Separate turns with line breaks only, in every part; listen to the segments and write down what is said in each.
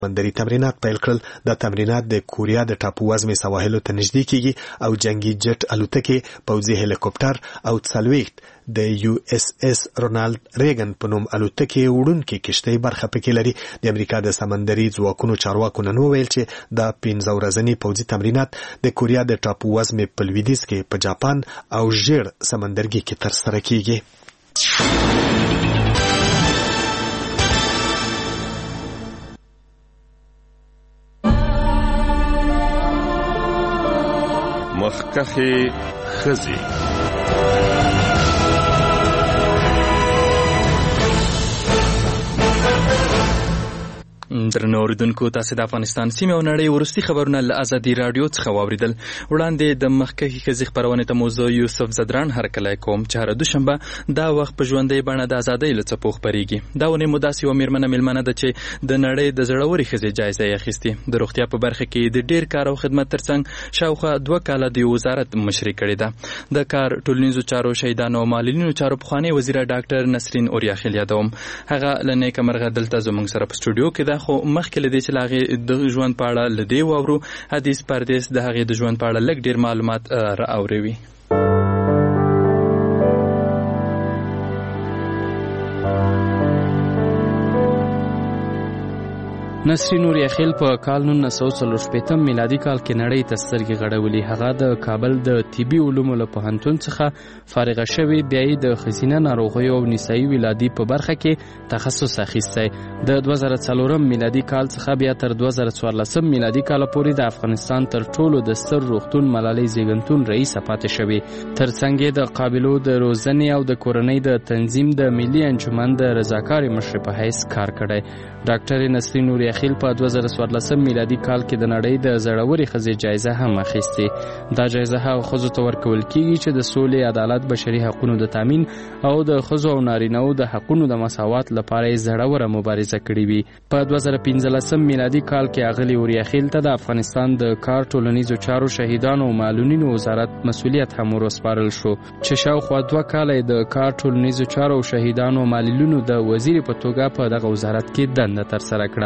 سمندري تمرینات پیل کړل. دا تمرینات د کوریا د ټاپو وزمې سواحلو ته نږدې کیږي او جنگي جټ الوتکې، پوځي هلیکوپټر او 40 د یو اس اس رونالد ریګن په نوم الوتکې وړونکې کشتۍ برخه پکې لري. د امریکا د سمندري ځواکونو چارواکو نن وویل چې دا 15 ورځني پوځي تمرینات د کوریا د ټاپو وزمې په لویدیځ کې په جاپان او ژیړ سمندرګي کې ترسره کیږي.
مخکخي خزي
درنو اوریدونکو، تاسو د افغانستان سیمه او نړۍ ورستي خبرونه له ازادي رادیو څخه واوریدل. وړاندې د مخکخي خزي خبرونه ته موضوع یوسف زدران هرکلی کوم چې هر دوشنبه دا وخت په ژوندۍ بڼه د ازادۍ له څپو خبريږي. دا ونې مداسي و میرمنه ده چې د نړۍ د زړوري خزي جایزه یې اخیستې. د روغتیا په برخه کې د ډیر کار او خدمت ترڅنګ شاوخوا 2 کاله د وزارت مشري کړې ده. د کار ټولنیزو چارو شهیدانو او معلولینو چارو پخوانی وزیر ډاکټر نسرین اوریاخیل یادوم. هغه لنیک مرغه دلته زموږ سره په سټوډیو کې ده، خو مخکې لدې چې لاغه د ژوند په اړه لدی وورو حدیث پردیس د هغه د ژوند په اړه لږ ډیر معلومات را اوروي.
نسرین اوریاخیل په کال 1940 میلادي کال کې نړۍ ته سترګې غړولې. هغه د کابل د طبي علومو له پوهنتون څخه فارغه شوې، بیا یې د ښځینه ناروغیو او نسایي ولادي په برخه کې تخصص اخیستی. د 2004 میلادي کال څخه بیا تر 2014 میلادي کال پورې د افغانستان تر ټولو د ستر روغتون ملالۍ زیږنتون رئیس پاتې شوې. ترڅنګ د قابلو د روزنې او د کورنۍ د تنظیم د ملي انجمن د رضاکارې مشر په حیث کار کړی. ډاکټر نسرین اوریاخیل په 2014 میلادي کال کې د نړۍ د زړوري خزي جایزه هم اخیستې. دا جایزه هغه ښځو ته ورکول کیږي چې د سولې، عدالت، بشري حقوقو د تامین او د ښځو او نارینه‌و د حقوقو د مساوات لپاره زړوره مبارزه کړې وي. په 2015 میلادي کال کې اغلی اوریاخیل ته د افغانستان د کار ټولنیزو چارو شهیدانو او معلولینو وزارت مسؤلیت هم ورسپارل شو چې شاوخوا 2 کاله د کار ټولنیزو چارو او شهیدانو او معلولینو د وزیر په توګه په دغه وزارت کې دنده ترسره کړه.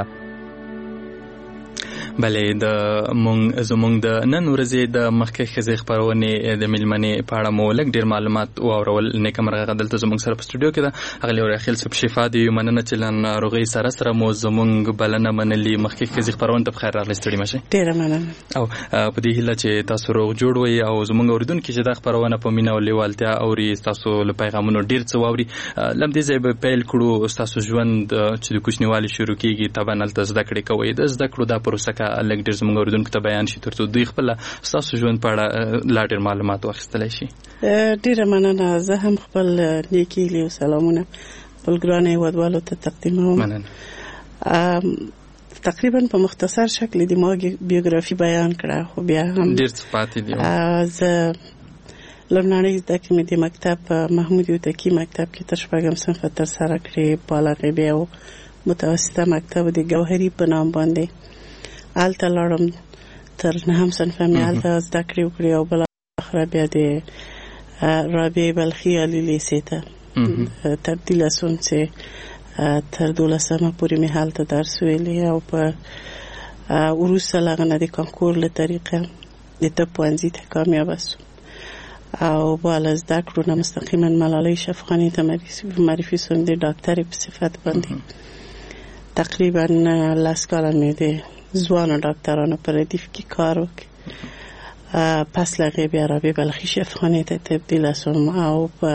بلې زمونږ د نن ورځې د مخکې خزي خبرونه د ملمنې په اړه مو لږ ډیر معلومات واورول. نیک مرغه دلته زمونږ سره په سټوډیو کې ده. هغه اوریاخیل صاحب شفا دی مننه چې لن روغي سره مو زمونږ بلنه منلي. مخکې خزي خبرونه ته بخیر راغلی ستړي مشه.
ډیر مننه.
او په دې هیله چې تاسو روغ جوړ وي او زمونږ اوریدونکو چې د خبرونه په مینا او لیوالتیا اوري تاسو له پیغامونو ډیر څه واوري. لم دې ځای به پیل کړو تاسو ژوند چې د کوچنیوالي شروع کیږي طبعا تل زده کړې کوي. د زده کړو د پروسه لږ ډیر زموږ اوریدونکو ته بیان شي ترڅو دوی خپل تاسو ژوند په اړه لا ډیر معلومات واخیستلی شي.
ډیر مننه. زه هم خپل نیکی لیو سلامونه خپل ګران هیوادوالو ته تقدیموم.
مننه.
تقریبا په مختصر شکل د ما بیوګرافي بیان کړه، خو بیا هم
ډیر څه پاتې دي.
زه لومړنۍ زده کړې مې د مکتب محمود یوتکی مکتب کې تر 4 صنف ترسره کړې. بالغه بیا او متوسطه مکتب د ګوهري په نام باندې هلته لاړم. تر 9 صنف مې هلته زده کړې وکړې او بالاخره بیا د رابعه بلخي عالی لیسې ته تبدیله شوم چې تر 12مه پورې مې هلته درس ویلی او په وروسته له هغه نه د کانکور له طریقه د طب پوهنځي ته کامیابه شوم او بالا زده کړو نه مستقیما ملالۍ شفاخانې ته معرفي شوم د ډاکټرې په صفت باندې. تقریبا 10 کاله مې د ځوانو ډاکټرانو په ردیف کې کار وکړ. پس له هغې بیا رابعه بلخي شفاخانې ته تبدیله شوم او په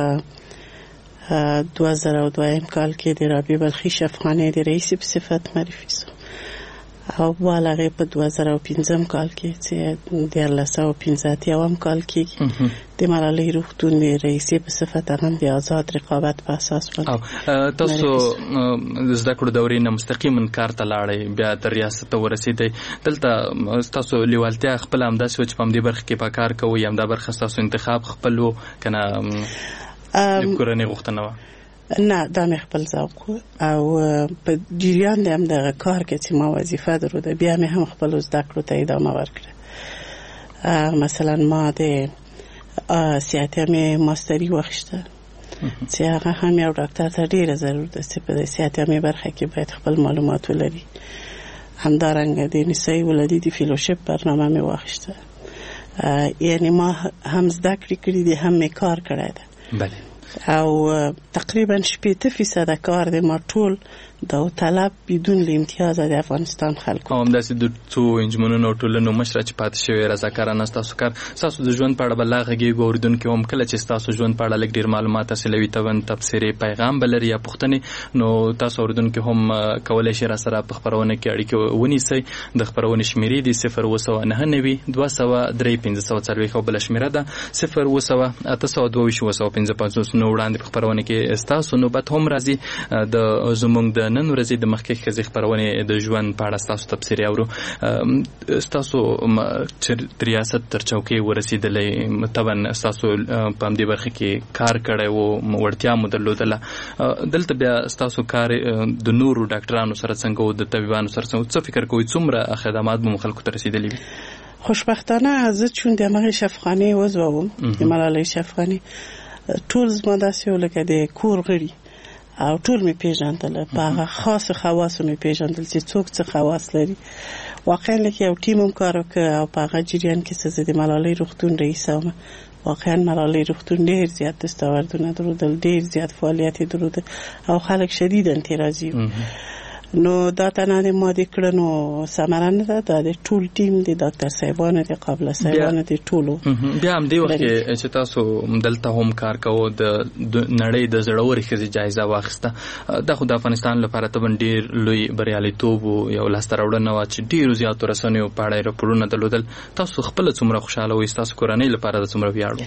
2002 کال کې د رابعه بلخي شفاخانې د رئیس په صفت معرفي شوم او بالا هغې په 2015 کال کې چې 1915 کال کې د ملالۍ روغتون د رئیسې په صفت هغه د آزاد رقابت په اساس باندې.
تاسو د زده کړو دورې نه مستقیما کار ته لاړئ، بیا تر ریاست ته ورسېدئ. دلته ستاسو لیوالتیا خپله همداسې وه چې په همدې برخه کې په کار کوئ، همدا برخه ستاسو انتخاب خپل و که نه د کورنۍ غوښتنه وه؟
نه، دا مې خپل ذوق او په جریان د همدغه کار کې چې ما وظیفه درلوده بیا مې هم خپلو زده کړو ته ادامه ورکړه. مثلا ما د سیاتیامې ماستري واخیسته چې هغه هم یو ډاکټر ته ډېره ضرور ده چې په سیاتیامې برخه کې باید خپل معلومات ولري همدارنګه د نسای ولادي د فیلوشپ برنامه مې واخیسته. یعنی ما هم زده کړې دي هم مې کار کړی ده.
بله.
او تقریبا 80% کار د ما ټول داوطلب بدون امتیاز د افغانستان خلکو.
همداسې د څو انجمنونو ټولنو مشره چې پاتې شوی رضاکارانه ستاسو کار ستاسو د ژوند په اړه بل غږیږي اوریدونکي هم کله چې ستاسو ژوند په اړه لږ ډیر معلومات حاصلوي تبصرې پیغام بلري یا پوښتنې نو تاسو اوریدونکي هم کولای شئ راسره په خپرونه کې اړیکه ونیسئ. د خپرونې شمیرې دي 0999 203 او بل شمیره ده 0 822 نو وړاندې په خپرونه کې ستاسو نوبت هم راځي. د زموږ د نن ورځې د مخکې ښځې خپرونې د ژوند په اړه ستاسو تبصرې اورو. ستاسو چې ریاست تر چوکۍ ورسېدلی طبعا ستاسو په همدې برخه کې کار کړی و وړتیا مو درلودله. دلته بیا ستاسو کار د نورو ډاکټرانو سره څنګه و د طبیبانو سره څنګه څه فکر کوئ څومره خدمات به مو خلکو ته رسېدلي وي؟
خوشبختانه زه چون د همغې شفاخانې عضوه وم د ملالۍ شفاخانې ټول زما داسې و لکه د کور غړي او ټول مې پیژندل په هغه خاص خواصو مې پیژندل چې څوک څه خواص لري. واقعا لکه یو ټیم هم کار وکړ او په هغه جریان کې زه د ملالۍ روغتون رئیسه وم. واقعا ملالۍ روغتون ډېر زیات دستاوردونه درلودل ډېر زیات فعالیت یې درلوده او خلک شدید انتراضي نو دا تنها د ما د کړنو ثمره نه ده دا د ټول ټیم د ډاکټر صاحبانو د قابله صاحبانو د ټولو.
بیا هم دې وخت کې چې تاسو دلته هم کار کوو د نړۍ د زړورې ښځې جایزه واخیسته دا خو د افغانستان لپاره طبعا ډېر لوی بریالیتوب و یو لاسته راوړنه وه چې ډېرو زیاتو رسنیو په اړه یې راپورونه درلودل. تاسو خپله څومره خوشحاله وئ ستاسو کورنۍ لپاره د څومره ویاړ و؟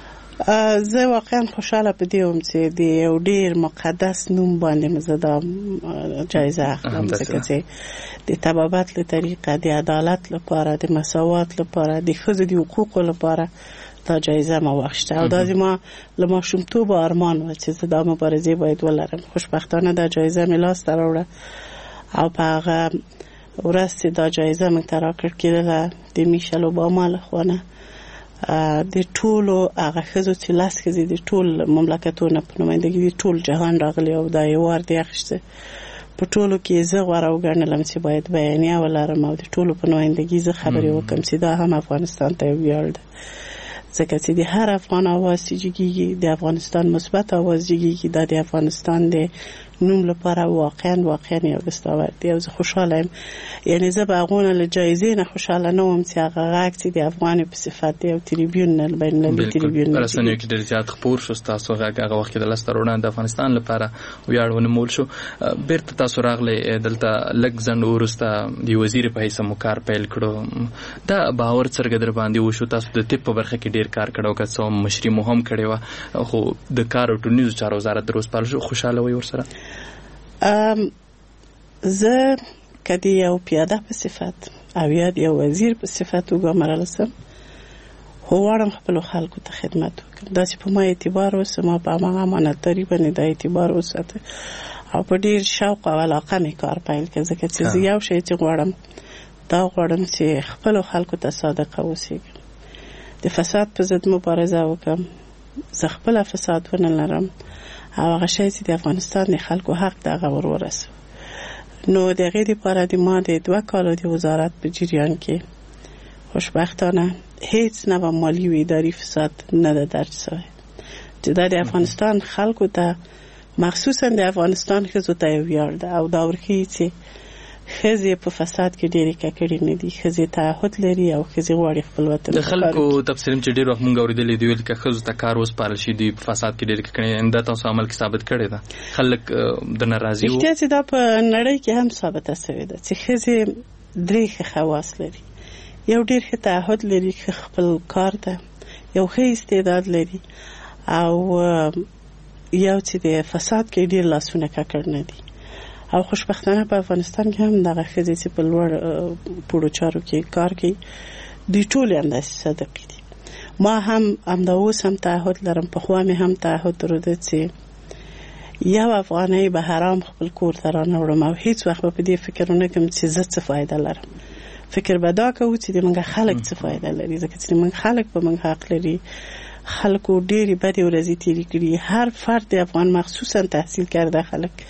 زه واقعا خوشحاله په دې وم چې د یو ډېر مقدس نوم باندې مې زه دا جایزه اخلم ځکه چې د طبابت له طریقه د عدالت لپاره د مساوات لپاره د ښځو د حقوقو لپاره دا جایزه ما واخیسته او دا زما له ماشومتوبه ارمان و چې زه دا مبارزې باید ولرم. خوشبختانه دا جایزه مې لاسته راوړه او په هغه ورځ چې دا جایزه مې ته راکړل کېدله د میشل اوباما لخوا نه د ټولو هغه ښځو چې لاس ښځې د ټول مملکتونو په نمایندګي د ټول جهان راغلي او دا ایوارډ یې اخیسته. په ټولو کې زه غوره وګڼلم چې باید بیانیه ولرم او د ټولو په نمایندګي زه خبرې وکړم چې دا هم افغانستان ته یو ویاړ ده ځکه چې د هر افغان اواز چې جګیږي د افغانستان مثبت اواز جګیږي دا د افغانستان د نوم لپاره واقعا یو دستاورد دی او زه خوشحاله یم. یعنی زه به هغونه له جایزې نه خوشحاله نه وم چې هغه غږ چې د افغاني په صفت دی او تریبیون نه بینالمللي تریبیون نه
رسنیو کې ډېر زیات خپور شو ستاسو غږ هغه وخت کې د لاسته راوړنه د افغانستان لپاره ویاړ ونومول شو. بیرته تاسو راغلی دلته لږ ځنډ وروسته د وزیر په حیث مو کار پیل کړو دا باور څرګه در باندې وشو تاسو د طب په برخه کې ډېر کار کړو که څه مشري مو هم کړې وه خو د کار او ټولنیزو چارو وزارت در اوسپارل شو خوشحاله وئ ورسره؟
زه که د یو پیاده په صفت او یا د یو وزیر په صفت وګمارل سم خو غواړم خپلو خلکو ته خدمت وکړم داسې په ما اعتبار وسه ما په هماغه امانتداري باندې دا اعتبار وساته او په ډېر شوق او علاقه مې کار پیل کړ ځکه چې زه یو شی چې غواړم دا غواړم چې خپلو خلکو ته صادقه اوسېږم د فساد په ضد مبارزه وکړم زه خپله فساد ونه لرم او هغه شی چې د افغانستان د خلکو حق دغه ورسو نو د هغې دپاره د ما د 2 کالو د وزارت په جریان کې خوشبختانه هیڅ نوع مالی و اداري فساد نه ده درج شوی چې دا د افغانستان خلکو ته مخصوصا د افغانستان ښځو ته یو ویاړ ده او دا ورښیي چې ښځې په فساد کې ډېرې ککړې نه دي ښځې تعهد لري او ښځې غواړي خپل وطن
د خلکو تفسیر چې ډېر وخت مونږ اورېدلی دی ویل که ښځو ته کار وسپارل شي دوی په فساد کې ډېرې ککړې دا تاسو عمل کې ثابت کړې ده خلک درنه راضي وو
رښتیا چې دا په نړۍ کې هم ثابته شوې ده چې ښځې 3 ښه خواص لري یو ډېر ښه تعهد لري خپل کار ته یو ښه استعداد لري او یو چې د فساد کې ډېر لاسونه ککړ نه دي او خوشبختانه په افغانستان کې هم دغه ښځې چې په لوړ پوړو چارو کې کار کوي دوی ټولې همداسې صادقې دي ما هم همدا اوس هم تعهد لرم پخوا مې هم تعهد درلوده چې یو افغانۍ به حرام خپل کور ته رانه وړم او هیڅ وخت به په دې فکر ونه کړم چې زه څه فایده لرم فکر به دا کوو چې د موږ خلک څه فایده لري ځکه چې موږ خلک په موږ حق لري خلکو ډېرې بدې ورځې تېرې کړي هر فرد افغان مخصوصا تحصیل کرده خلک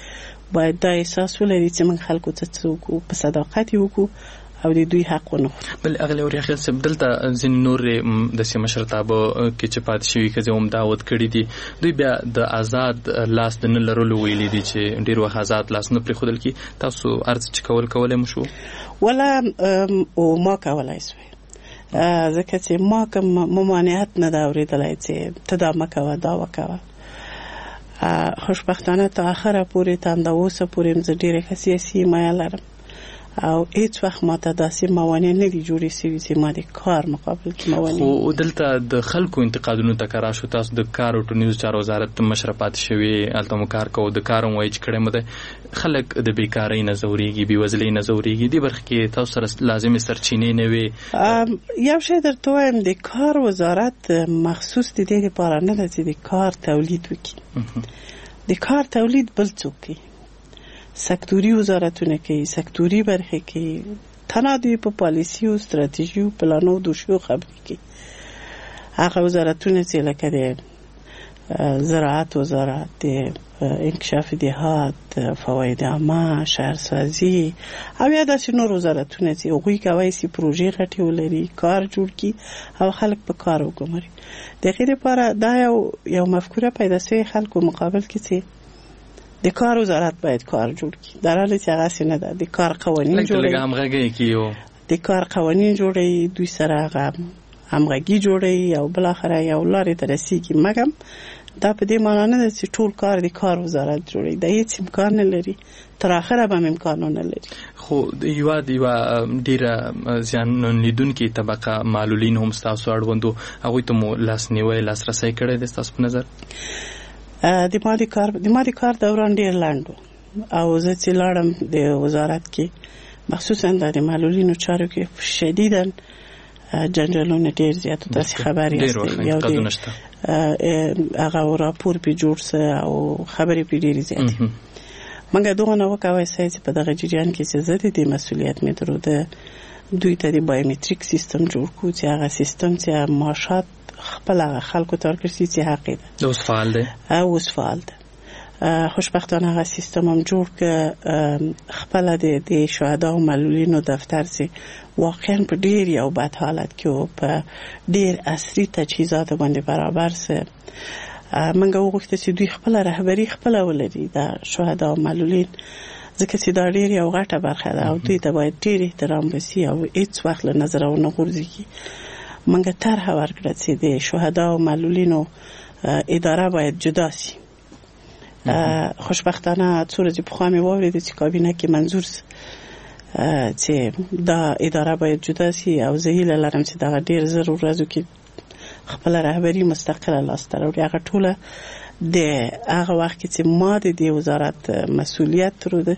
باید دا احساس ولري چې موږ خلکو ته څه وکړو، په صداقت یې وکړو او د دوی حق ونه خورو.
بل اغلی اوریا صاحب دلته ځینې نور داسې مشرتابه کې چې پاتې شوي ښځې هم دعوت کړي دي، دوی بیا د آزاد لاس د نه لرلو ویلي دي چې ډېر وخت آزاد لاس نه پرېښودل کي. تاسو عرض چې کولی مو شو؟
ولا ما کولی سوی، ځکه چې ما کوم ممانعت نه ده اورېدلی چې ته دا مه کوه دا وکوه. خوشبختانه تا آخره پورې تا همدا اوسه پورې زه ډېرې ښه سیاسي حمایه لرم او هیڅ وخت ماته داسې موانع نه دي جوړې سوي چې ما د کار مقابل کې موانع.
خو دلته د خلکو انتقادونو ته که راشو، تاسو د کار او ټولنیزو چارو وزارت مشره پاتې شوي، هلته مو کار کوو، د کار هم وایي چې کړی مو دی، خلک د بیکارۍ نه ځورېږي، بېوزلۍ نه ځورېږي. دې برخه کې تاسو سره لازمې سرچینې نه وي؟
یو شی درته وایم، د کار وزارت مخصوص د دې لپاره نه ده چې د کار تولید وکړي. د کار تولید بل څوک کوي، سکتوري وزارتونه کوي، سکتوري برخې کوي، تنها دوی په پالیسي او ستراتیژي او پلانو دوشیو خبرې کوي. هغه وزارتونه چې لکه د زراعت وزارت، د انکشاف دهات، فواید عامه، شهرسازي او یا داسې نور وزارتونه چې هغوی کولی شي پروژې غټې ولري، کار جوړ کړي او خلک په کار وګماري. د هغې لپاره دا یو مفکوره پیدا شوې خلکو مقابل کې چې د کار وزارت باید کار جوړ کړي، در حالی چې هغسې نه ده. د کار قوانین جوړوي، د کار قوانین جوړوي، دوی سره هغه همغږي جوړوي او بالاخره یو لارې ته رسېږي. مګم دا په دې معنا نه ده چې ټول کار د کار وزارت جوړوي، دا هیڅ امکان نه لري، تر آخره به هم امکان نه لري.
خو یوه ډېره زیان لیدونکې طبقه معلولین هم ستاسو اړوندو، هغوی ته مو لاسنیوی لاسرسی کړی دی ستاسو په نظر؟
د ما د کار دوران ډېر لنډ و او زه چې لاړم د وزارت کې، مخصوصا د معلولینو چارو کې شدیداً جنجالونه ډېر زیات و. تاسې خبر یاستئ، یو هغه راپور پې جوړ سه او خبرې پې ډېرې زیاتې. موږ دغه نه وکولی سئ چې په دغه جریان کې چې زه د دې مسؤلیت مې درلوده، دوی ته د بایومتریک سیستم جوړ کړو چې هغه سیستم چې معاشات خپل هغه خلکو ته ورکړل شي چې حق یې ده،
اوس فعال دی.
اوس فعال ده. خوشبختانه هغه سیستم هم جوړ که خپل د شهدا او معلولینو دفتر چې واقعا په ډیر یو بد حالت کې او په ډیر عصري تجهیزات باندې برابر سه. منګه وغوښته چې دوی خپل رهبری خپل ولري د شهدا او معلولین، ځکه چې دا ډیر یو غټه برخه ده او دوی ته باید ډیر احترام وشي او هیڅ وخت له نظر ونه غورځي. منګه طرح ورکړه چې د شهدا او معلولینو اداره باید جدا شي. خوشبختانه څو ورځې پخوا مې واورېده چې کابینه کې منظور چې دا اداره باید جدا شي او زه هیله لرم چې دغه ډېر زر ورځو کې خپل رهبري مستقله لاسته راوړي. هغه ټوله د هغه وخت کې چې ما د دې وزارت مسؤلیت درلوده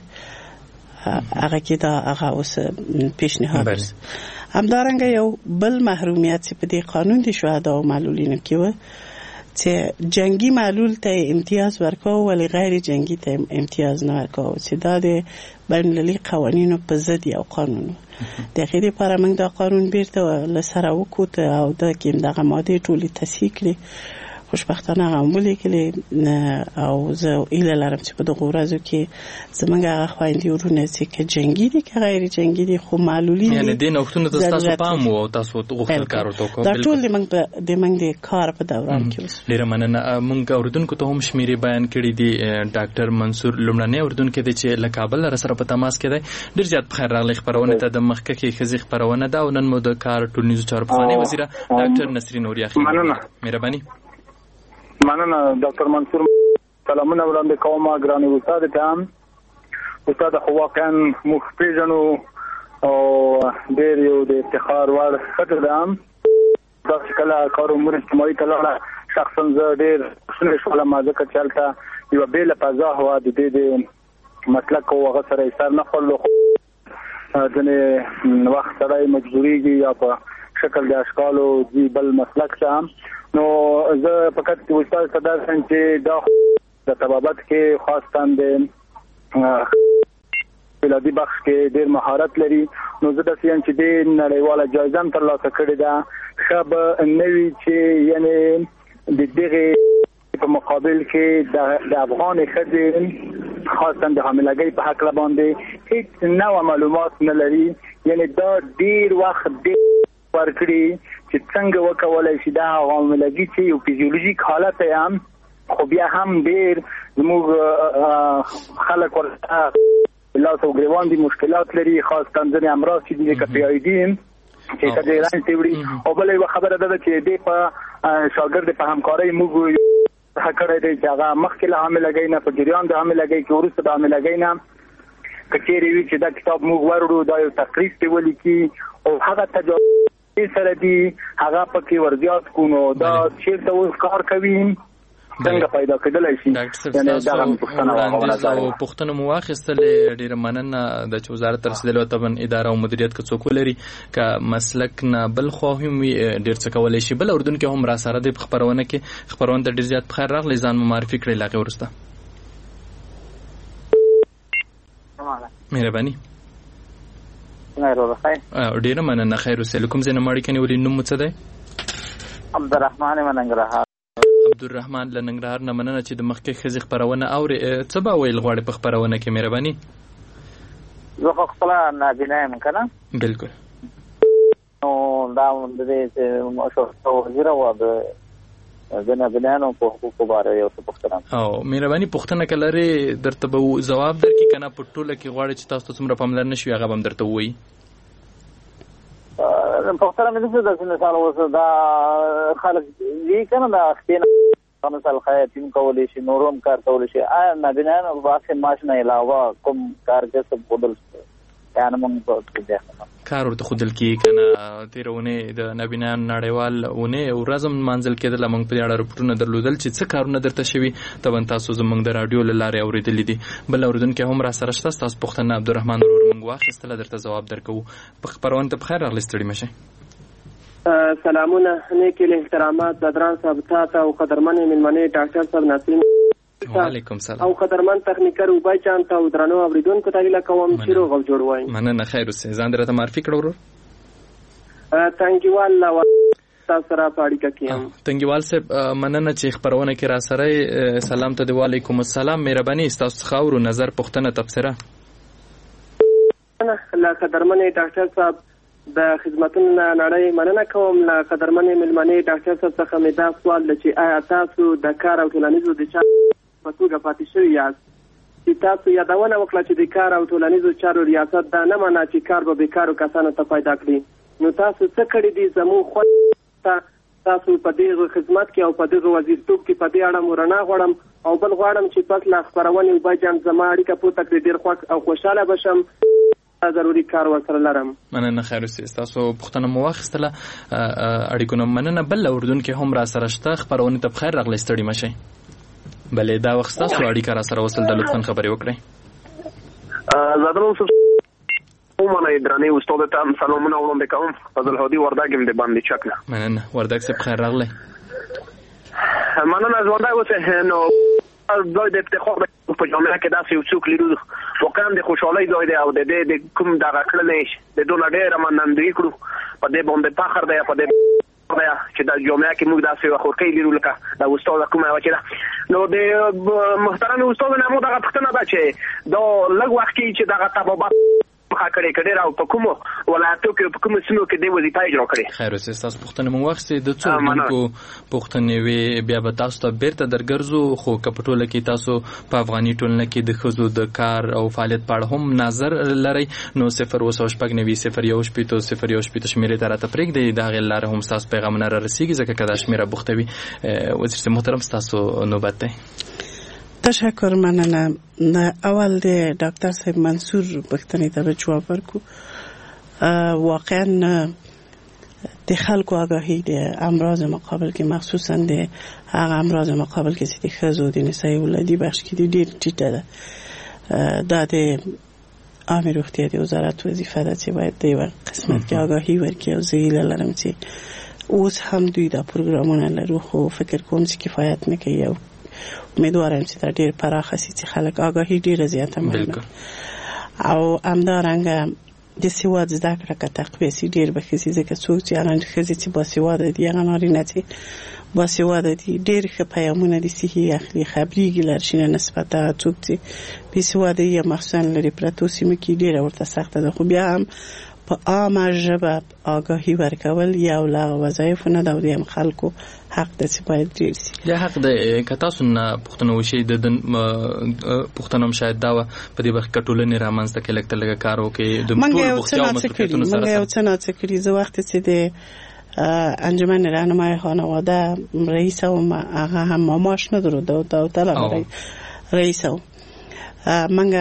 هغه کې دا هغه اوس پیشنهاد است. همدارنګه یو بل محرومیت چې په دې قانون د شهدا او معلولینو کې و چې جنگی معلول ته امتیاز ورکاو ولی غیر جنگی ته امتیاز نه ورکاو، چې دا د بین المللي قوانینو په ضد یو قانون. د هغې لپاره موږ دا قانون بیرته له سره وکوت او دا کې دغه مادې ټولې تصحیح کړې. خوشبختانه هغه هم ولیکلې او زه هیله لرم چې په دغو ورځو کې زموږ هغه خویندې ورونه چې که جنګي دي که غیر جنګي دي خو معلولین دي،
یعنې دې نوښتونو ته ستاسو پام و او تاسو غوښتل کار ورته وکړو.
دا ټول د موږ د کار په دوران کې اوس.
ډېره مننه. موږ اورېدونکو ته هم شمېرې بیان کړي دي. ډاکټر منصور لومړنی اورېدونکی دی چې له کابل سره په تماس کې دی. ډېر زیات په خیر راغلی خپرونې ته. د مخکښې ښځې خپرونه ده او نن مو د کار ټولنیزو چارو پخوانۍ وزیره ډاکټر نسرین اوریاخیل. مهرباني.
مننه ډاکټر منصور. سلامونه وړاندې کوم ګرانې استاد ته. استاد خو واقعا موږ پیژنو او ډېر یو د افتخار وړ ښځه ده. داسې کله کار امور اجتماعي ته لاړه شخصا زه ډېر خوشحاله شولم ځکه چې هلته یوه بېله فضا وه د دې د مسلک او هغه سره یې سر نه خوړلو. ځینې وخت سړی مجبورېږي یا په شکل د اشکالو ځي بل مسلک ته. نو زه فقط استاد ته دا وایم چې دا د طبابت کې خاصتاً د فلادي بخش کې ډېر مهارت لري. نو زه داسې یم چې دې نړیواله جایزه هم ترلاسه کړې ده. ښه به نه وي چې یعنې د دغې په مقابل کې د افغانې ښځې خاصه د حاملګۍ په حق باندې هیڅ نوې معلومات نه لري. یعنی دا ډیر وخت ورکړي چې څنګه وکولای شي دا حاملګي چې یو فزیولوژیک حالت هم خو بیا هم ډیر زموږ خلک ورته لاس او ګریوان دي مشکلات لري، خاص ځینې امراض چې دي لکه پی آی ډي چې کډیران تیوړي. او بل یو خبره ده چې د په شاګرد په همکارۍ موږ حکړه دی چې هغه مخکې له حاملګۍ نه په جریان د حاملګۍ کې وروسته د حاملګۍ نه کچېرې وي چې دا کتاب موږ وروړو دا یو تقریر دی ولیکي او هغه تجربه سره دی هغه پکې ورزیات کو نو دا چیرته اوس کار کوي څنګه پیدا کېدلای شي.
یعنی دا غو پښتنه مو واخیستلې ډیره مننه د وزارت رسیدلو طبعا اداره او مدیریت کې څوک لري ک مسلک نه بل خو هم ډیر څه کولای شي. بل اردن کې هم را سره د خبرونه کې خبرونه د ډیر زیات په خیر راغلی ځان معرفي کړی لاغه ورسته. مهرباني ډیره مننه. خیر اوسه. کوم ځای نه ماړی کني ولې نوم څه دی؟
عبدالرحمن مننګرهار.
عبدالرحمن لننګرهار نه مننه چې د مخکې خزي خبرونه اوري. څه به ویل غواړي په خبرونه کې؟ مهرباني.
زه خو خپل نابینا یم کنه.
بالکل.
نو دا د مشورت وزیر و د نابینانو په حقوقو باره یو څه پوښتنه.
او مهرباني پوښتنه کلري درته به جواب درکې کنه په ټوله کې غواړي چې تاسو څومره پاملرنه شي هغه هم درته وایي.
پوښتنه مې د څه مثال اوس دا خلک دې کنه دا اختیار مثال خیاطین کولی شي نورم کار کولی شي آیا نابینانو واسه معاش نه علاوه کوم کار کې څه بدل یعنی مونږ په دې
کار ورته خودل کې کنه تیرونه د نابینانو نړیوال ونه ورځم منځل کېدل موږ په اړه رپورټونه درلودل چې څه کارونه درته شوي تبن تاسو زموږ د رادیو لاره اوریدلې دي. بل اوردن کې هم را سره شته تاسو پوښتنه عبدالرحمن ورور موږ واخیستله درته جواب درکو. په خبرونه ته بخیر راغلی ستړي مشه.
سلامونه نیک احترامات بدران صاحب ته او قدرمن ملمنې ډاکټر صاحب نسیم
وعلیکم سلام
او قدرمن تخنیکر وبای چان ته درنو اوریدونکو ته ویل کوم چې روغ او جوړ وای.
مننه. خیر اوسه. ځان درته معرفي کړو ورور.
تنګیوال لا تاسو سره پاړی کیم.
تنګیوال صاحب مننه چې خبرونه کې را سره سلام ته. وعلیکم السلام. مهرباني تاسو خاور نظر پښتنه تبصره.
لا قدرمن ډاکټر صاحب د خدمتونو نړۍ مننه کوم. لا قدرمن ملمنې ډاکټر صاحب څخه مې دا سوال چې آیا تاسو د کار او ټولنیزو د په توګه پاتې شوي یاست چې تاسو یادونه وکړه چې د کار او ټولنیزو چارو ریاست دا نه منع چې کار به بیکارو کسانو ته پیدا کړي نو تاسو څه کړي دي زموږ خو تاسو په دې خدمت کې او په دې وظیفتوب کې په دې اړه مورنا غواړم او بل غواړم چې پس لا خبرونه وباجان زما اړیکه پوره کړې ډیر خوښ او خوشاله بشم ضروري کار ورسره لرم.
مننه. خیر اوسه. تاسو پښتنه مو واخیستله اړیکونه مننه. بل اردن کې هم را سره شته خبرونه ته بخیر راغلی ستړي مشه. بلې دا وخت تاسو اړیکه را سره وصل د لطفاً خبرې وکړئ.
زادرون ومنه درانه استاد ته سلامونه وړاندې کوم. فضل هادي وردګم د باندې چکنه.
مننه. وردګ څه بخیر راغلی.
مننه. ژوندۍ اوسه. نو دا د افتخار په جامعه کې داسې یو څوک لرو واقعا د خوشحالۍ ځای دی او د دې کوم دغه کړلې د دونه ډېره منندوی کړو په دې باندې فخر دی په دې چې د جامعه کې موږ داسې یو خورکۍ لرو لکه د استاد کومه وچه ده. نو د محترم استاد نه مو دغه پښتنه ده چې دا لږ وخت کې چې دغه طبابت خاکړې کړي راو په کوم ولایتو کې په کوم سیمو کې د وظیفه اجرا کړي.
خیر اوسه. تاسو پښتنه مو وخت د څو منکو پښتنې وی بیا به تاسو ته بیرته درګرځو خو کپټوله کې تاسو په افغاني ټولنه کې د خزو د کار او فعالیت په اړه هم نظر لري نو 0 شمیرې ته راته پرېږدئ د هغې لاره هم ستاسو پیغامونه را رسیږي ځکه که دا شمیره بوخته وي. وزیر صاحب محترم ستاسو نوبت دی.
تشکر. مننه. اول د ډاکټر صاحب منصور پښتنې ته جواب ورکو. واقعا د خلکو آگاهی د امراض مقابل کې مخصوصا د هغه امراض مقابل کې چې د ښځو د نسایي ولادي بخش کې ډېر ټیټه ده. دا د عامه روغتیا د وزارت وظیفه ده چې باید د یو قسمت کې آگاهی ورکړي او زه هیله لرم چې اوس هم دوی دا پروګرامونه لرو خو فکر کوم چې کفایت نه کوي او امیدوارم چې دا ډېر پراخه شي چې خلک آگاهی ډېره زیاته مهمه او همدارنګه د سواد زده کړه که تقویه سي ډېر به ښه سي، ځکه څوک چې هغه ښځې چې باسواده دي، هغه نارینه چې باسواده دي، ډېر ښه پیغامونه د صحي اخلي، خبرېږي له هر شي نه نسبت هغه څوک چې بېسواده یا مخصوصا لرې پرتو سیمو کې ډېره ورته سخته ده. خو بیا هم په عامه ژبه آگاهي ورکول یو له وظایفو نه ده او د خلکو حق ده چې باید ډېر سي.
یا حق ده که تاسو نه پوښتنه وشي د پوښتنه هم شاید دا وه په دې وخت کې ټولنې رامنځته کې لږ تر لږه کار وکړي د ټولو بوختیا او مسؤلیتونو سره.
موږ یو څه ناڅه کړي. زه وخت چې د انجمن راهنمای خانواده رئیس وم، هغه هم ماماش ندروده و داوطلب رئیس وم. موږ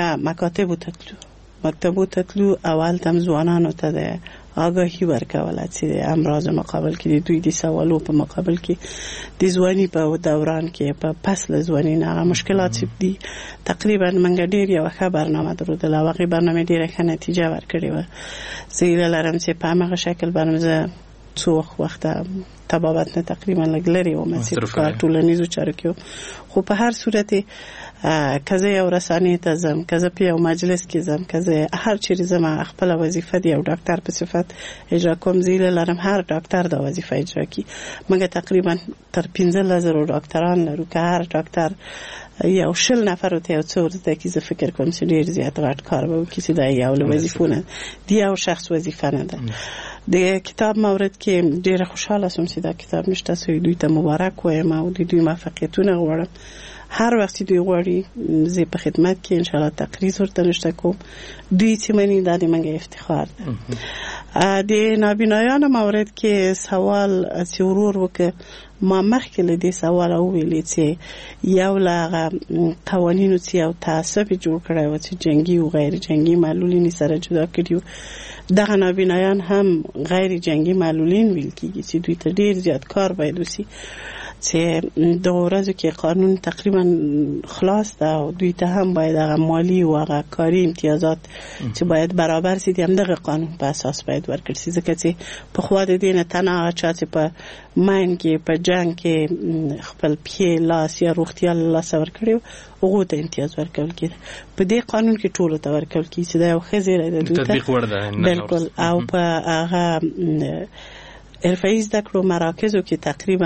مکتبو تتلو اول تم ځوانانو ته د آگاهی ورکوله چې امراض مقابل کې د دوی د سوالو په مقابل کې د ځواني په دوران کې په فصل ځواني نه مشکلات دي. تقریبا موږ ډېر یو ښه برنامه درلوده او هغې برنامې ډېره ښه نتیجه ورکړې وه. زه هیله لرم چې په همغه شکل برنامه څو وخته تبابت نه تقریبا لږ لرې وم چې په ټولنیزو چارو کې. خو په هر صورت که زه یو رسانې ته ځم، که زه په یو مجلس کې ځم، که زه هر چیرې ځم، خپله وظیفه د یو ډاکټر په صفت اجرا کوم. زه هیله لرم هر ډاکټر دا وظیفه اجرا کړي. موږ تقریبا تر 15,000 ډاکټران لرو. که هر ډاکټر یو 20 نفر ته یو څه ورته کې، زه فکر کوم چې ډېر زیات غټ کار به وکړي چې دا یو له وظیفو نه دی، یو شخص وظیفه نه ده. د کتاب مورد کې ډېره خوشحاله سوم چې دا کتاب نشته، سوی دوی ته مبارک وایم او د دوی موفقیتونه غواړم. هر وخت دوی غواړي زه په خدمت کې ان شاء الله تقریر ورته نشته کوم. دوی چې مني دا د منګه افتخار ده. د نابینایانو مورد کې سوال چې ورور وکړ، ما مخکې له دې سوال وویلې چې یو له قوانینو چې یو تعصب جوړ کړی و چې جنگي او غیر جنگي معلولین سره جدا کړي، دغه نابینایان هم غیر جنگي معلولین ویل کېږي چې دوی ته ډېر زیات کار باید وشي چې د ورځو کې قانون تقریبا خلاص ده او دوی ته هم باید هغه مالی او هغه کاري امتیازات چې باید برابر سي د همدغه قانون په اساس باید ورکړل سي. ځکه چې پخوا د دې نه تنه هغه چا چې په ماین کې په جنګ کې خپل پښې لاس یا روغتیا له لاسه ورکړي هغو ته امتیاز ورکول کېده. په دې قانون کې ټولو ته ورکول کېږي چې دا یو ښه زیری ده دوی ته بالکل. او په هغه حرفه‌ای زده کړو مراکزو کې تقریبا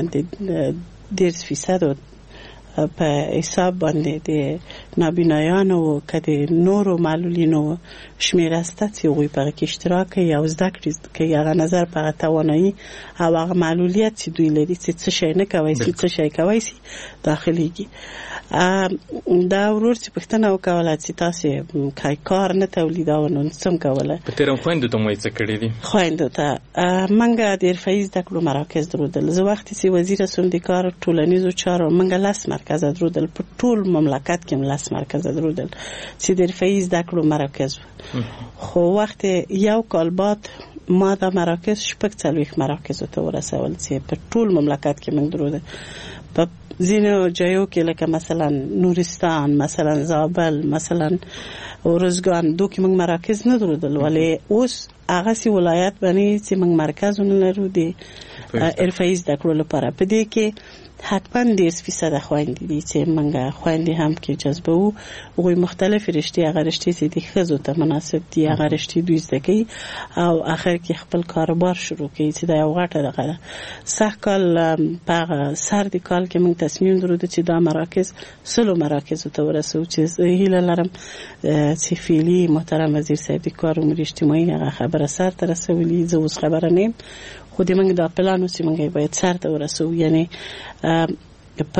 10% په حساب باندې د نابینایانو که د نورو معلولینو شمیره سته چې هغوی په هغه کې اشتراک کوي او زده کړي کوي، هغه نظر په هغه توانایي او هغه معلولیت چې دوی لري چې څه شی نه کوی سي څه شی کوی سي داخليږي. دا ورور چې پښتنه وکوله چې تاسو کار نه تولیداوه نو څه کوله؟
په تیرم خویندو ته مو څه کړي دي؟ خویندو ته
منګه د حرفه‌ای زده کړو مراکز درلودل. زه وخت چې وزیر سوم د کار ټولنیزو چارو منګه 10 مرکز درلودل، په ټول مملکت کې 10 مرکز درلودل چې د حرفه‌ای زده کړو مراکز. خو وخت یو کال بعد ما دا مراکز 40 مراکز ته ورسول چې په ټول مملکت کې موږ درلودل. په ځینو جایو کې لکه مثلا نورستان، مثلا زابل، مثلا ورزګان، دوی کې موږ مراکز نه درلودل، ولی اوس هغه سي ولایت باندې چې موږ مرکزونه لرو د حرفه‌ای زده کړو لپاره. په دې کې حتما 10% خويندې دي چې منګه خويندې هم کې جذبه وو. هغوی مختلف رشتې، هغه رشتې چې د ښځو ته مناسب دي هغه رشتې دوی زده کوي او اخر کې خپل کاروبار شروع کوي چې دا یو غټه دغه ده. سږ کال په سر د کال کې موږ تصمیم درلوده چې دا مراکز 100 مراکزو ته ورسو چې هیله لرم چې فعلي محترم وزیر صاحب د کار امور اجتماعي هغه خبره سر ته رسولي. زه اوس خبره نه یم خو د موږ دا پلانو چې موږ باید سر ته ورسو، یعنی په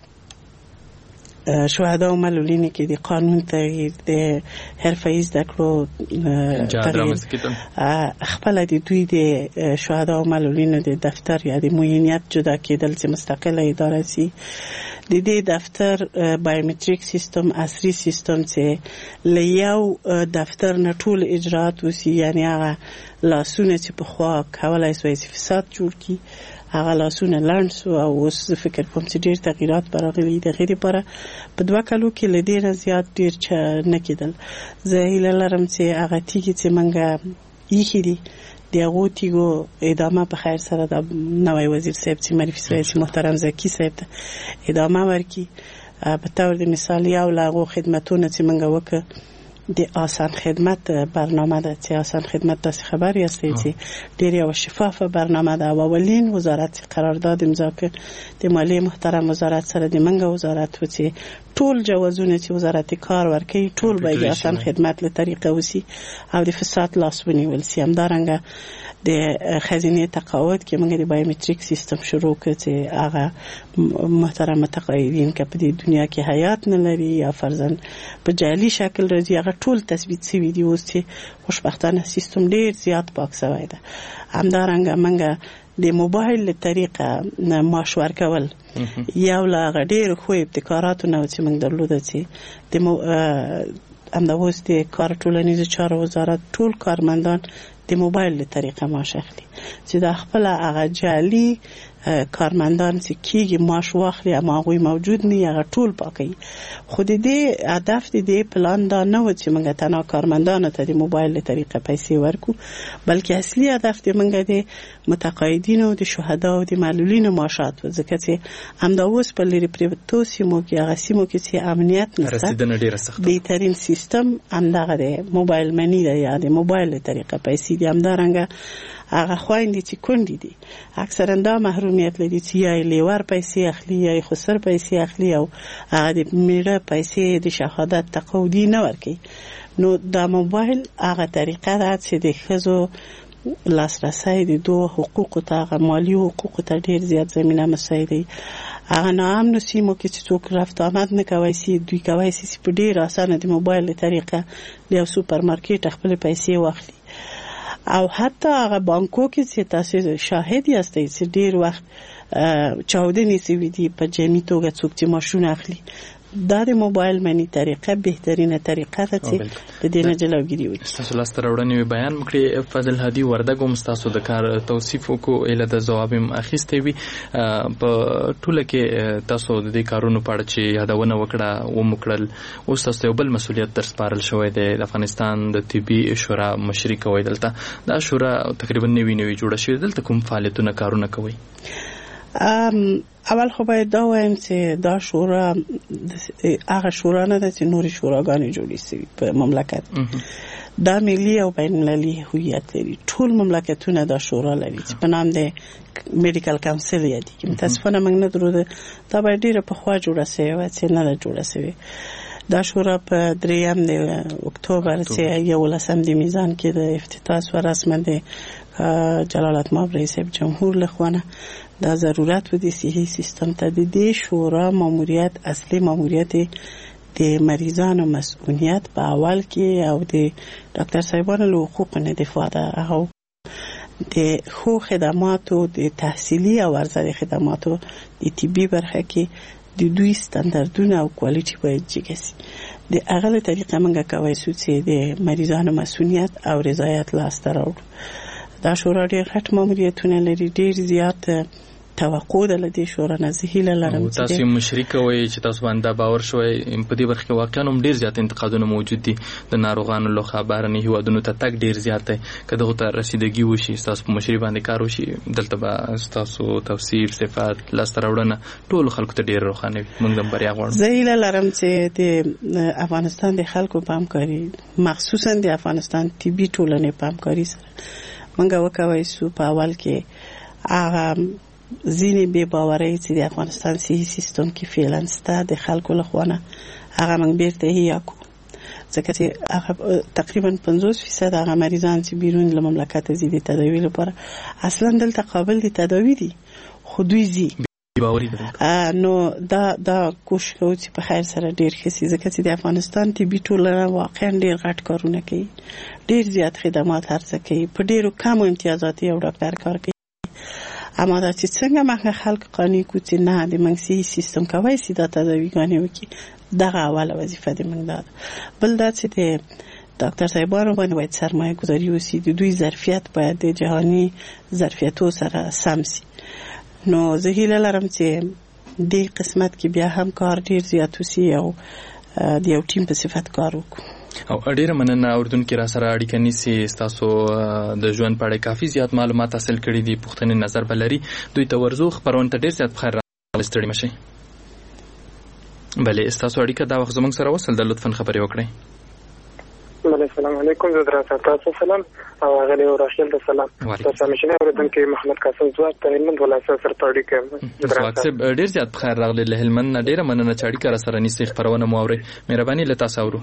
شهدا او معلولین کې د قانون تغییر، د حرفه‌ای زده کړو تغییر، خپل د دوی د شهدا او معلولین د دفتر یا د معینیت جدا کېدل چې مستقله اداره سي. د دې دفتر بایومټریک سیستم عصري سیستم چې لیاو دفتر نه ټول اجرات وسی، یعنی هغه لاسونه چې په خوا کولای سوی فساد جوړ کی هغه لاسونه لاند سو او اوس فکر کوم چې ډیر تغیرات راغلي د غیر لپاره په 2 کالو کې لدې زیات ډیر نه کېدل. زه هیله لرم چې هغه تیږي چې منګه یې دي دیغه تیګو ادامه په خیر سره د نوې وزیر صاحب چې معرفي رئیس محترم زکی صاحب ته ادامه ورکړي. په تور د مثال یو لاغو خدماتونه چې منګه وکړه د آسان خدمت برنامه ده چې آسان خدمت تاسو خبر یاستئ چې ډېر یو شفافه برنامه ده. اولین وزارت قرارداد امضا کړ د مالیې محترم وزارت سره د منګه وزارت و چې ټول جوازونه چې وزارت کار ورکوي ټول باید د آسان خدمت له طریقه وسی او د فساد لاس ونیول سي. همدارنګه د خزینه تقاعد کې موږ د بایومټریک سیستم شروع کړ چې هغه محترم متقاعدین که په دې دنیا کې حیات نه لري یا فرضاً په جعلي شکل راځي هغه ټول تثبیت شوي دي. اوس چې خوشبختانه سیستم ډېر زیات پاک شوی ده. همدارنګه موږ د موبایل له طریقه معاش ورکول یو له هغه ډېرو ښو ابتکاراتو نه چې موږ درلوده چې همدا اوس د کار ټولنیزو چارو وزارت ټول کارمندان د موبایل له طریقه معاش اخلي چې د خپل هغه جعلي کارمندان چې کیږي معاش واخلي اما هغوی موجود نه هغه ټول پاکي. خو د دې هدف د دې پلان دا نه و چې موږ تنها کارمندانو ته د موبایل له طریقه پیسې ورکو، بلکې اصلي هدف د موږ د متقاعدینو د شهدا او د معلولینو معاشات و. ځکه چې همدا اوس په لري پریوتو سیمو کې هغه سیمو کې چې امنیت نشته بهترین سیستم همدغه د موبایل منی دی یا د موبایل له طریقه پیسې دي. همدارنګه هغه خويندې چې کونډې دي اکثرا دا محرومیت لري چې یا لیور پیسې اخلي یا خسر پیسې اخلي او هغه د میړه پیسې د شهادت تقاعدي نه ورکوي. نو دا موبایل هغه طریقه ده چې د ښځو لاسرسی د دوه حقوقو ته هغه مالي حقوقو ته ډېر زیات زمینه مساعد دی. هغه ناامنو سیمو کې چې څوک رفت آمد نه کولی سي دوی کولی سي چې په ډېر اسانه د موبایل له طریقه د یو سوپر مارکیټ خپلې پیسې واخلي. او حتی هغه بانکو کې چې تاسو شاهد یاستئ چې ډېر وخت چاودنې سوي دي په جمعي توګه څوک چې ماشونه اخلي. دا د موبایل منی طریقه بهترینه طریقه ده چې د دې نه جلوګیري وکړي.
تاسو لاسته راوړنې بیان وکړي. فضل هادي وردګ هم تاسو د کار توصیف وکړو اله د جواب اخیستې وي په ټوله کې تاسو د دې کارونو په اړه چې یادونه وکړه و مکړل. اوس تاسو یو بل مسولیت در سپارل شوی دی د افغانستان د طبي شورا مشري کوي. دلته دا شورا تقریبا نوی جوړه شوې. دلته کوم فعالیتونه کارونه کوي؟
اول خو باید دا وایم چې دا شورا هغه شورا نه ده چې نورې شوراګانې جوړې شوي په مملکت. دا ملي او بین المللي هویت لري. ټول مملکتونه دا شورا لري چې په نام د میډیکل کونسل یادېږي. متاسفانه موږ نه درلوده. دا باید ډېره پخوا جوړه شوې وه چې نه ده جوړه شوې. دا شورا په 3 د اکتوبر چې 11 د میزان کې د افتتاح و رسما د جلالت مآب رئیس جمهور لخوانه دا ضرورت و د صحي سیستم ته د دې شورا ماموریت اصلي ماموریت د مریضانو مسؤلیت په اول کې او د ډاکټر صاحبانو له حقوقو نه دفاع ده او د خو خدماتو د تحصیلي او ارزښت خدماتو د طبي برخه کې د دوی ستاندردونه او کوالټي باید جګه سي. د هغه له طریقه موږ کولی شو چې د مریضانو مسؤلیت او رضایت لاسته راوړو. دا شورا ډېر غټ ماموریتونه لري. ډېر زیات توقع ده له دې شورا نه. زه هیله لرم چې
تاسو مشرک وئ چې تاسو باندې باور شوي په دې برخه کې واقعا هم ډېر زیات انتقادونه موجود دي. د ناروغانو له خبرنې هیوادونو ته تک ډېر زیات دی. که دغه ته رسیدګي وشي تاسو په مشري باندې کار وشي دلته به تاسو توصیف صفات لاسته راوړنه ټول خلکو ته ډېر روښانه وي. موږ د بریا غواړو.
زه هیله لرم چې د افغانستان د خلکو په همکاري مخصوصا د افغانستان طبي ټولنې په همکاري سره موږ وکولی شو په اول کې هغه ځینې بې باورۍ چې د افغانستان صحي سیستم کې فعلا شته د خلکو لخوا نه هغه موږ بیرته احیا کړو. ځکه چې هغه تقریبا 50% هغه مریضان چې بیرون له مملکت ځي د تداوي لپاره اصلا دلته قابل د تداوي دي خو دوی ځي. نو دا کوشش کوي چې په خیر سره ډیر ښه شي. ځکه چې د افغانستان طبي ټولنه واقعا ډیر غټ کارونه کوي. ډیر زیات خدمات عرضه کوي. په ډیرو کم امتیازات یو ډاکټر کار کوي. اما دا چې څنګه موږ خلک قانع کو چې نه د موږ صحي سیستم کوي چې دا تداویګانې وکړي دغه اوله وظیفه د موږ ده. بل دا چې د ډاکټر صاحبانو باندې باید سرمایه گذاري وشي. د دوی ظرفیت باید د جهاني ظرفیتو سره سم شي. نو زه هیله لرم چې دې قسمت کې بیا هم کار ډیر زیات وشي او د یو ټیم په صفت کار وکړو.
او ډیره مننه اوردونکو را سره اړیکه نیسي. تاسو د ژوند په اړه کافي زیات معلومات حاصل کړي دي. پوښتنې نظر بلري دوی ته ورزو خبرونه ته ډیر زیات بخیر راستړي مشي. بله تاسو اړیکه دا وخت زموږ سره وصل د لطفاً خبرې وکړئ.
السلام علیکم. زه درته تاسو سلام او غلی راشد سلام. تاسو مشنه اوردونکو محمد قاسم زوات ته هلمند ولایت سره تړي کوم.
زه ډیر زیات بخیر راغلی له هلمند ډیره مننه چاړي کار سره نيسي خبرونه مو اوري. مهرباني له تاسو اورو.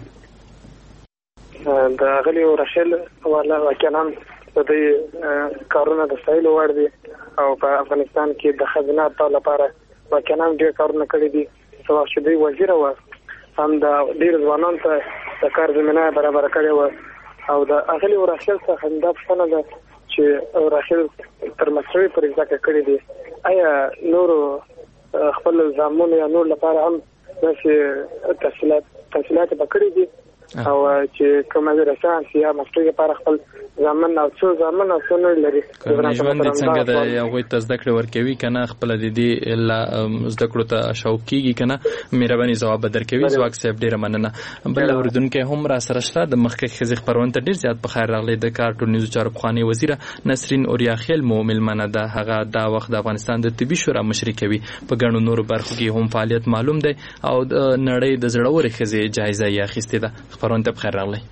دا غلی راشد والا وکلام د دې کارونه د سایل وړ دي او په افغانستان کې د خزانه په لپاره وکلام ډیر کارونه کړی دي. سوا شدي وزیر و هم د ډیر ځوانان ته د کار زمينه برابر کړې و او د اغلی وراشل څخه د افغانستان د چې وراشل تر مسوي پر ځکه کړی دي. آیا نور خپل ځامن یا نور لپاره هم د تفصیلات پکړې دي او چې کومه درسان سیا مسوي لپاره خپل ځامن او څو ځامن او څو نور لري.
ژوند څنګه د یو ته زده کړې ورکوي کنه خپل د دې الا زده کړو ته شوق کیږي کنه. مهرباني جواب درکوي. زواک صاحب ډیره مننه. بل اوردونکو هم را سره شته د مخکې خزي خبرونه ډیر زیات په خیر راغلي. د کار ټولنیزو چارو خواني وزیر نسرین اوریاخیل مو ملمنه ده. هغه دا وخت د افغانستان د طبي شورا مشري کوي. په ګڼو نورو برخو کې هم فعالیت معلوم دی او د نړۍ د زړوري خزي جایزه یې اخیستې ده. خبرونه په خیر راغلي.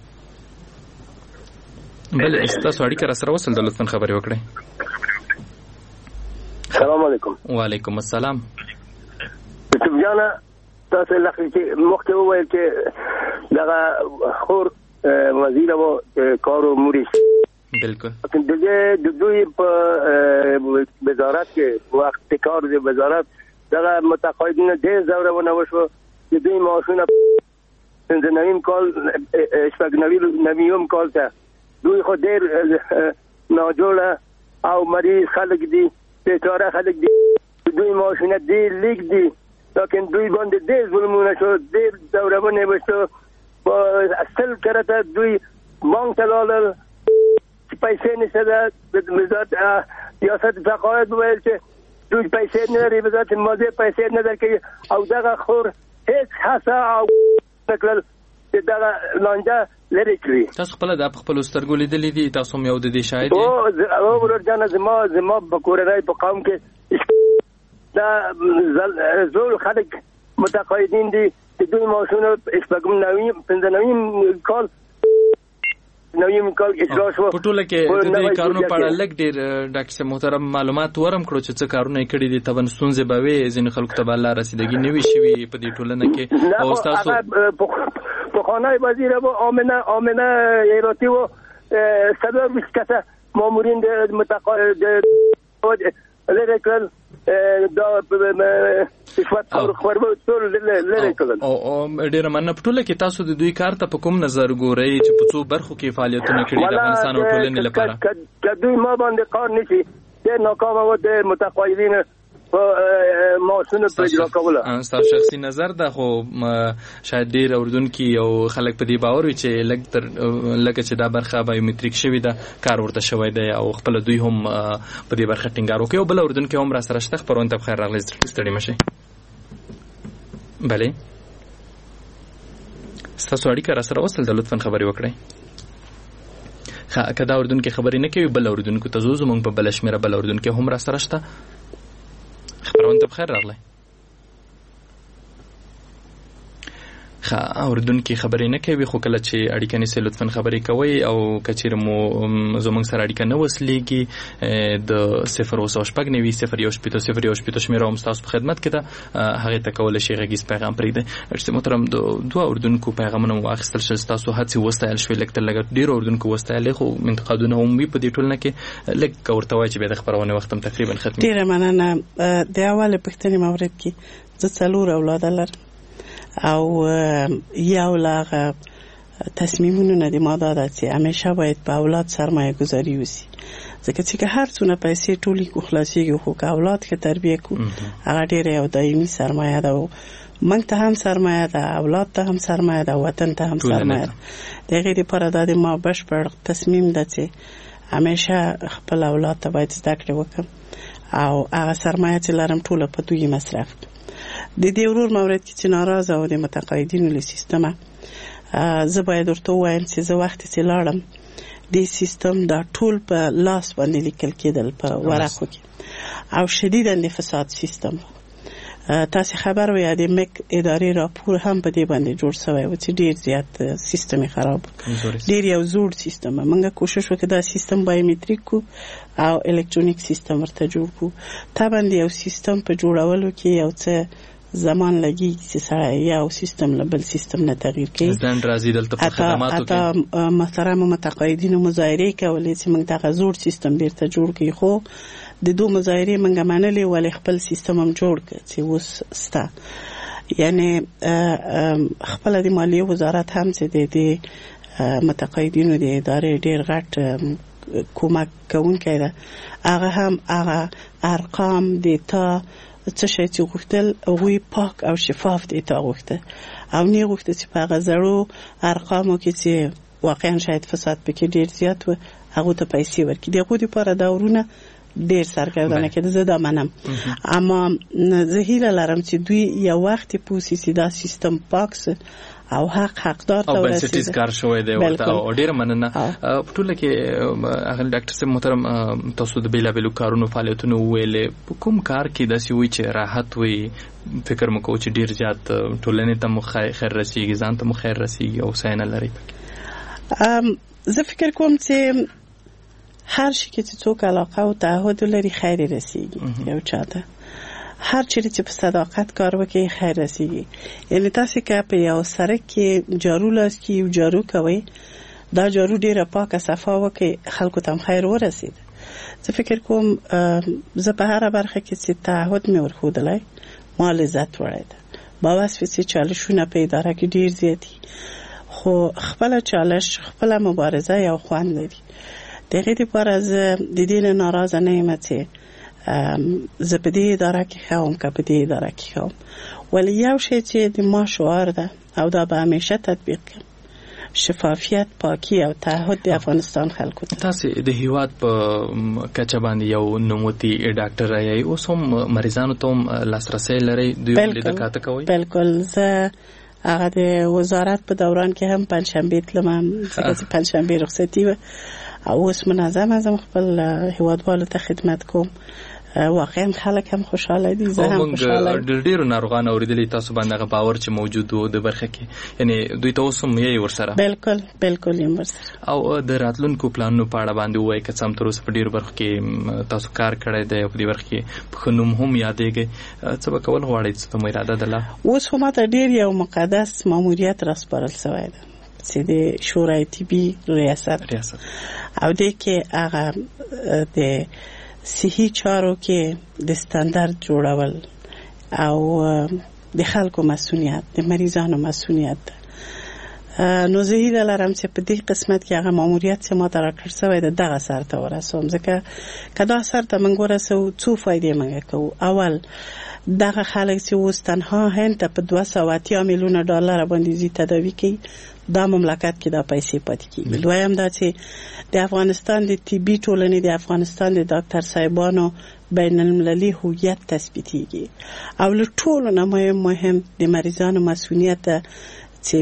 بل استاسو اړیکه را سره وصل د لطفاً خبري وکړئ.
السلام علیکم.
وعلیکم السلام.
تبجانا تاسو لکه چې مخکې وویل چې دغه خور وزیر و کارو موریس
بالکل
د دوی په وزارت کې وخت کار د وزارت دغه متقاعدین ډېر زورونه وشو. د دوی معاشونه نویم کال نویم کال ته دوی خو ډېر ناجوړه او مریض خلک دي بیچاره خلک دي. دوی معاشونه ډېر لیک دي لیکن دوی باندې ډېر ظلمونه شو ډېر زورونه وشو. په اصل کرته دوی بانک ته لاړل پیسې نشته د وزارت ریاست تقاعد ویل چې دوی پیسې نه لري وزارت مالیه پیسې نه درکوي او دغه خور هیڅ هڅه او نکړل چې دغه لانجه لري کړی.
تاسو خپل د خپل سترګو لیدلې دي. تاسو مې یو د دې شاهد یې
او ورجانه زما په کورنۍ په قوم کې دا زول خلک متقاعدین دي چې دوی معاشونه اسپګم نویم 95 کال نویم کال اجرا شو.
په ټوله کې د دې کارونو په اړه لږ ډېر ډاکټر محترم معلومات ورم کړو چې څه کارونه کړي دي. تبن ستونزې به وي ځینې خلکو ته به الله رسیدګي نه وي شوي په دې ټولنه کې. او تاسو
په خانه وزیر و آمنه ایراتی و صدر کسه مامورین متقاعد لره کل دا رشوت خوربو ټول لره کل.
او ډیر مننه. په ټوله کې تاسو د دوی کار ته په کوم نظر ګورئ چې په څو برخو کې فعالیتونه کړي د افغانستان او ټولنې لپاره؟
که دوی ما باندې کار نشي د ناکام و د متقاعدین په معاشونه په اجرا کوله.
تاسو شخصي نظر ده خو شاید ډیر اوردونکو او خلک په دې باور وي چې لکه چې دا برخه بایومټریک شوی ده کار ورته شوی دی او خپل دوی هم په دې برخه ټینګار وکړي. او بل اوردونکو هم را سره شته. خبرونه ته بخیر راغلی. ستړي مشي. بله تاسو اړیکه را سره وصل د لطفاً خبري وکړئ. که دا اوردونکو خبرې نه کوي بل اوردونکو ته زموږ په بل شمیره بل اوردونکو هم را سره شته. خبرونه ته بخیر راغلی. اوردونکو خبرې نه کوي خو کله چې اړیکه نیسي لطفاً خبرې کوي او کچیر مو زموږ سره اړیکه نه وسلیږي د 0 شمیره هم تاسو په خدمت کې ده. هغه ته کولای شي غږیز پیغام پرېږدئ. چې محترم دوه اردونکو پیغامونه واخیستل شول. تاسو هڅې وستایل شوې لکه لږ ډیر اردونکو وستایل خو انتقادونه هم په دې ټولنه کې لږ ورته وایي چې به د خبرونه وخت هم تقریبا ختمي.
ډیره مننه. د اوله پښتني مورد کې زه 4 اولاد لرم او یو لاغه تصمیمونه نه دي ما داده چې همیشه باید په اولاد سرمایه گذاری وسی. ځکه چې هر څونه پیسې ټولي کو خلاصيږي خو که اولاد کې تربیه کو هغه ډیره یو دایمي سرمایه ده. موږ ته هم سرمایه ده اولاد ته هم سرمایه ده وطن ته هم سرمایه ده. د غیر پر د ما بشپړ تصمیم ده چې همیشه خپل اولاد ته باید زده کړې وکم او هغه سرمایه چې لرم ټوله په دوی مصرف. د دې ورور مورد کې چې ناراضه او د متقاعدینو له سیستمه زه باید ورته وایم چې زه وخت چې لاړم د سیستم دا ټول په لاس باندې لیکل کېدل په ورقو کې او شدیداً د فساد سیستم تاسو خبر وي د مک ادارې راپور هم په دې باندې جوړ شوی و چې ډیر زیات سیستم خراب ډیر یو زوړ سیستم. موږ کوشش وکړو دا سیستم بایومټریک کو او الکترونیک سیستم ورته جوړ کو. طبعا یو سیستم په جوړولو کې یو څه زمان لګي چې سره یو سیستم له بل سیستم نه تغییر کوي.
ځان راځي دلته په خدماتو کې
محترم متقاعدین مظاهره کولې چې موږ دغه زوړ سیستم بیرته جوړ کړو، خو د دوه مظاهره موږ منلې ولې خپل سیستم هم جوړ کړ چې اوس ستا یعنی خپل د مالیې وزارت هم چې د متقاعدینو د ادارې ډیر غټ کومک کوونکی ده، هغه هم هغه ارقام دیتا څه شي چې غوښتل هغوی پاک او شفاف دیتا غوښته او نه غوښته چې په هغه زړو ارقامو کې چې واقعا شاید فساد پکې ډیر زیات و هغه ته پیسې ورکړي. دغه لپاره داورونه ډیر سرګردانه کېده، زه دا منم. اما زه هیله لرم چې دوی یو وخت پوسی چې دا سیستم پاک او حقدار ته
ورسېږي. او بنسټیز کار شوی دی ورته او ډیر مننه. په ټوله کې هغه ډاکټر صاحب محترم تاسو د بیلابیلو کارونو فعالیتونو ویلې، په کوم کار کې داسې وي چې راحت وي فکر مو کوو چې ډیر زیات ټولنې ته مو خیر رسیږي، ځان ته مو خیر رسیږي او ساینه لري؟
زه فکر کوم چې هر شي کې چې څوک علاقه او تعهد لري خیر رسیږي یو چاته. هر چیرې چې په صداقت کار وکړي خیر رسیږي. یعنی تاسو که په یو سړک کې جارو لاس کې یو جارو کوي، دا جارو ډیره پاکه صفا وکړي خلکو ته خیر ورسید. زه فکر کوم زه په هر برخه کې چې تعهد مې ورښودلی ما لذت وړی ده. باوسه چې چالشونه په اداره کې ډیر زیاتی، خو خپل چالش خپل مبارزه یو خوند لري. دغه لپاره زه د دې نه ناراضه نه یم چې زه په دې اداره کې خوم که په دې اداره کې خوم، ولی یو شی چې د ما شعار ده او دا به همیشه تطبیق کړم، شفافیت، پاکی او تعهد د افغانستان خلکو ته.
تاسو د هیواد په کچه باندې یو نوموتی ډاکټر یې، اوس هم مریضانو ته لاسرسی لري، دوی د کاته کوي؟
بالکل. زه هغه د وزارت په دوران کې هم پنځشنبه تلم، ځکه چې پنځشنبه رخصتي و او اوس منظم خپل هیوادوالو ته خدمت کوم. واقعا خلک هم خوشاله دي، زه هم خوشاله یم.
ډیرو ناروغان اوریدلی تاسو باندې هغه باور چې موجود وو د برخه کې، یعنی دوی ته اوس هم یې ورسره؟
بالکل یم ورسره.
او د راتلونکو پلانونو په اړه باندې وایي که څه هم تر اوسه په ډیرو برخو کې تاسو کار کړی دی او په دې برخه کې په ښه نوم هم یادېږئ، څه به کول غواړئ؟ څه مو اراده ده لا؟
اوس خو ماته ډیر یو مقدس ماموریت راسپارل شوی ده چې د شورای طبي ریاست او د کې هغه د صحي چارو کې د ستاندرد جوړول او د خلکو مسؤلیت، د مریضانو مسؤلیت. نو زه هیله لرم چې په دې قسمت کې هغه ماموریت چې ما ته راکړل شوی ده دغه سر ته ورسوم، ځکه که دا سر ته موږ ورسوو څو فایدې موږ کوو. اول دغه خلک چې اوس تنها هند ته په 280 میلیونه ډالر باندې زی تداوی کوي، دا مملکت کې دا پیسې پاتې کیږي. دویم دا چې د افغانستان د طبي ټولنې، د افغانستان د ډاکټر صاحبانو بین المللي هویت تثبیتیږي او له ټولو نه مهم د مریضانو مسؤلیت چې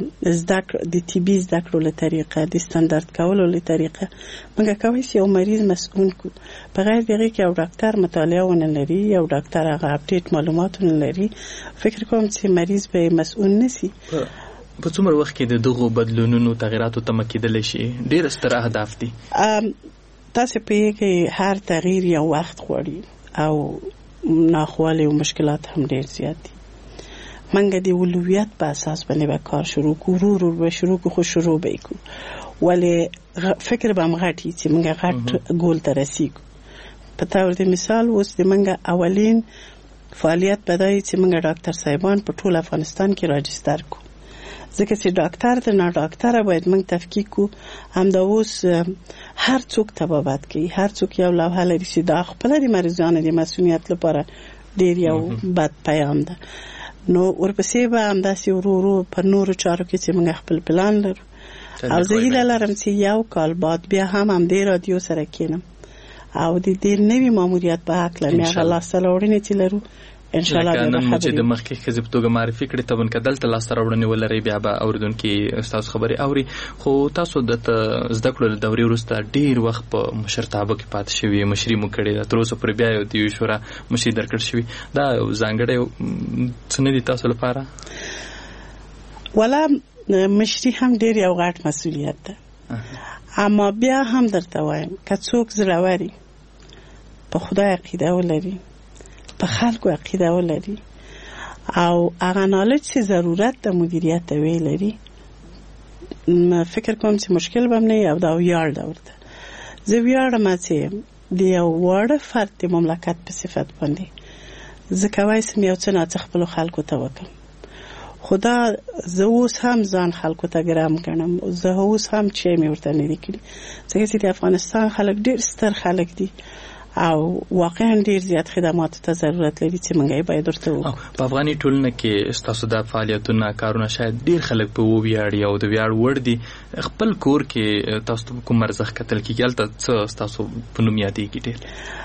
د طبي زده کړو له طریقه، د ستاندرد کولو له طریقه موږ کولی شو یو مریض مسؤول کو. په غیر دغه کې یو ډاکټر مطالعه ونه لري، یو ډاکټر هغه اپډیټ معلومات نه لري، فکر کوم چې مریض به مسؤول نشي.
په څومره وخت کې د دغو بدلونونو تغیراتو ته مکیدلی شي؟ ډېر ستر اهداف دي.
تاسو پوهیږئ هر تغییر یو وخت غواړي او ناخوالې او مشکلات هم ډېر زیات دي. منګه د اولویت په اساس باندې به کار شروع کړو، ورو به شروع کړو، خو شروع به کړو، ولی فکر به هم غټي چې منګه غټ ګول ته رسیږو. په تور د مثال اوس د منګه اولین فعالیت بدای چې منګه ډاکټر صاحبان په ټول افغانستان کې راجستر کو، ځکه چې ډاکټر ته نه ډاکټر باید موږ تفکیک کو. هم دا اوس هر څوک تبابت کوي، هر څوک یو لوحه لري چې دا خپل د مریضانو د مسؤلیت لپاره ډیر یو بد پیام ده. نو ورپسې به همداسې ورو په نورو چارو کې چې موږ خپل پلان لرو او زه هیله لرم چې یو کال بعد بیا هم دې رادیو سره کېنم او د دې نوي ماموریت په حق لمه هغه لاسته راوړنې چې لرو ان شاء الله
نن چې د مخکې ښځې په توګه معرفي کړې ته ونکه دلته لاسته راوړنې ولرئ بیا به اورېدونکي ستاسو خبرې اوري خو تاسو د زده کړو له دورې وروسته ډېر وخت په مشرتابه کې پاتې شوي مشري مو کړې ده تر اوسه پورې بیا یو د یوې شورا مشري درکړل شوي دا ځانګړی څه نه دي تاسو لپاره
ولا مشري هم ډېر یو غټ مسؤلیت ده اما بیا هم درته وایم که څوک زړور په خدای عقیده ولري په خلکو عقیده ولري او هغه نالج چې ضرورت د مدیریت ته وی لري فکر کوم چې مشکل به نه یو دا ویاړ ده ورته زه ویاړم چې د یو واړه فرد د مملکت په صفت باندې زه کولی شم یو څه ناڅه خپلو خلکو ته وکړم خدا زه اوس هم ځان خلکو ته ګرام ګڼم زه اوس هم چې مې ورته نه دي کړي ځکه چې د افغانستان خلک ډېر ستر خلک دي او واقعا ډیر زیات خدماتو ته ضرورت لري چې موږ یې باید ورته وکړو
په افغاني ټولنه کې ستاسو د فعالیتونو کارونه شاید ډیر خلک په ویاړي او د ویاړ وړ دي خپل کور کې تاسو کوم ارزښت کتل کېږي هلته څه ستاسو په نوم یادېږي ډېر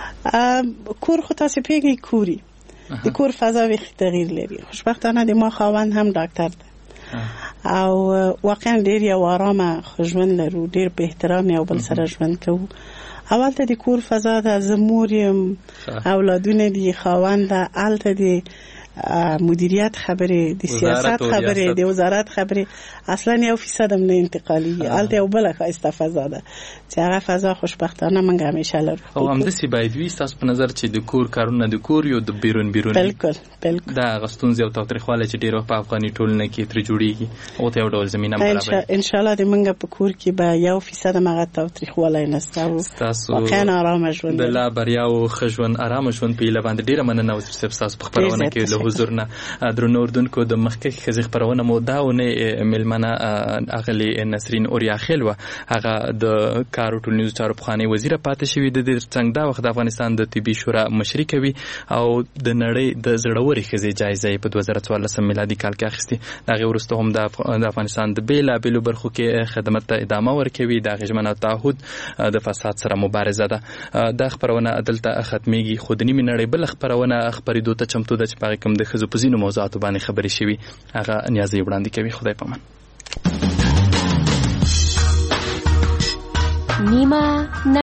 کور خو تاسې پوهېږئ کوري د کور فضا ویښ تغییر لري خوشبختانه د ما خاوند هم ډاکټر ده او واقعا ډیر یو آرامه ژوند لرو ډیر په احترام یو بل سره ژوند کوو اول ته د کور فضا ده زه مور یم اولادونه دي خاوند ده هلته د مدیریت خبرې د سیاست خبرې د وزارت خبرې اصلا 1% هم نه انتقالي هلته یو بله ښایسته فضا ده چې هغه فضا خوشبختانه موږ همیشه لرو
او همداسې باید وي ستاسو په نظر چې د کور کارونه د کور یو د بیرون
بالکل
دا هغه ستونزې او تاوتریخوالی چې ډېر وخت په افغاني ټولنه کې ترې جوړېږي هغو ته یو ډول زمینه برابروي
انشاءالله د موږ په کور کې به 1% هم هغه تاوتریخوالی نشته او واقعا ارامه ژوند
د لا بریا او ښه ژوند ارامه ژوند په هیله باندې ډېره مننه وزیر صاحب ستاسو په خپرونه کې له حضورنا درنو اردوونکو د مخکې ښځې خپرونه مو دا اونۍ میلمنه اغلې نسرین اوریا خیل وه هغه د کار او ټولنیزو چارو پخوانۍ وزیره پاتې شوې د دې ترڅنګ دا وخت د افغانستان د طبي شورا مشري کوي او د نړۍ د زړورې ښځې جایزه یې په 2014 میلادي کال کې اخیستې د هغې وروسته هم د افغانستان د بېلابېلو برخو کې خدمت ته ادامه ورکوي د هغې ژمنه او تعهد د فساد سره مبارزه ده دا خپرونه دلته ختمیږي خو د نیمې نړۍ بله خپرونه خپرېدو ته چمتو ده چې په هغې کې هم د ښځو په ځینو موضوعاتو باندې خبرې شوي هغه نیازه یې وړاندې کوي خدای پامان
نیمه